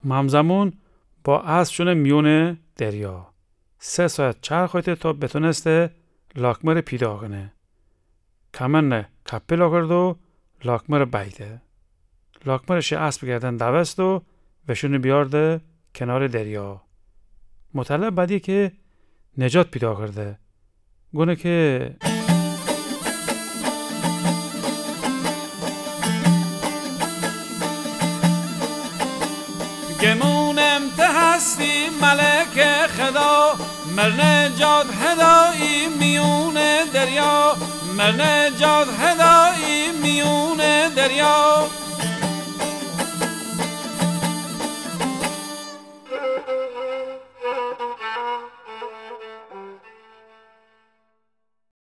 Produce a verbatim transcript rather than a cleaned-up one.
همزمان با اسب شونه میونه دریا. سه ساعت چرخیده تا بتونسته لاکمر پیدا کنه. کمن کپی کرد و لاکمر بیده. لاکمرش اسب گردن دوست و وشونه بیارده کنار دریا. مطلب بعدی که نجات پیدا کرده. گونه که گمونم ته هستی ملک خدا، مرن جاد هدایی میون دریا، مرن جاد هدایی میون دریا.